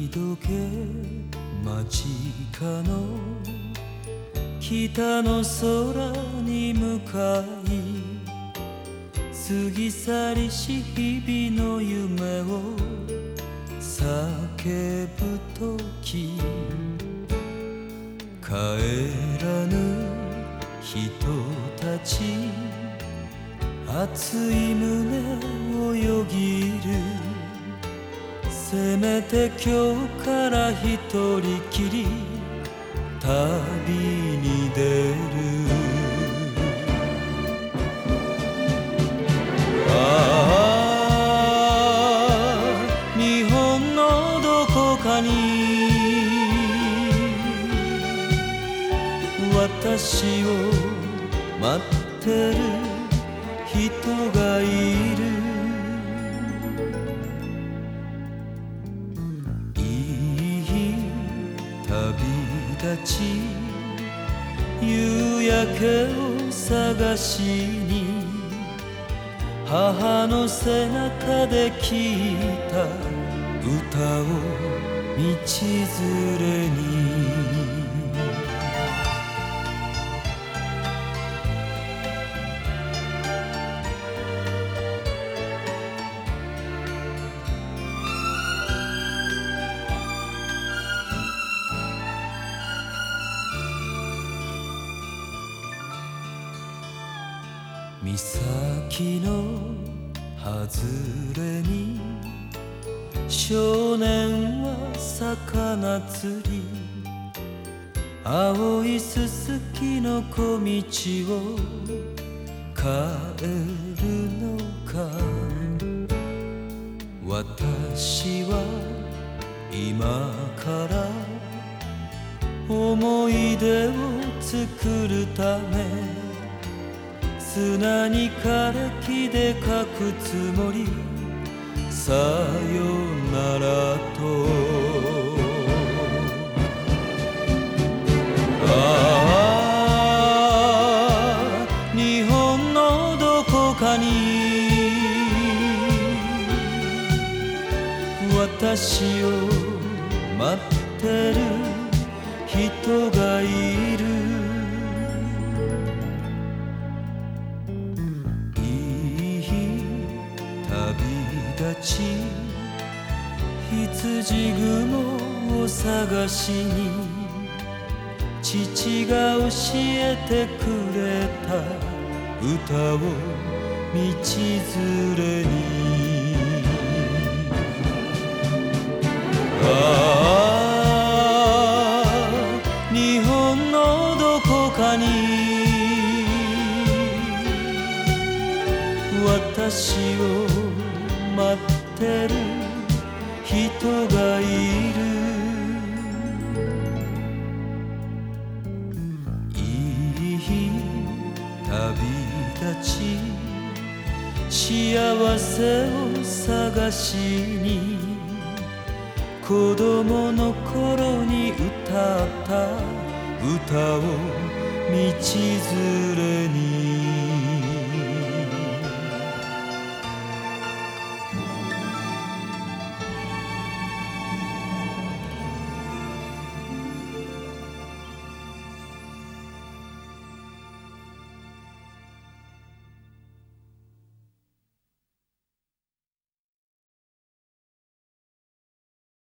時計間近の北の空に向かい過ぎ去りし日々の夢を叫ぶ時帰らぬ人たち熱い胸をよぎるせめて今日から一人きり旅に出る日本のどこかに私を待ってる人がいるいい旅立ち夕焼けを探しに母の背中で聞いた歌を道連れに岬の外れに少年は魚釣り青いすすきの小道を帰るのか私は今から思い出を作るため砂に枯れ木で書くつもりさよならと日本のどこかに私を待ってる人がいる羊雲を探しに父が教えてくれた歌を道連れに日本のどこかに私を待ってる人がいるいい旅立ち幸せを探しに子供の頃に歌った歌を道連れに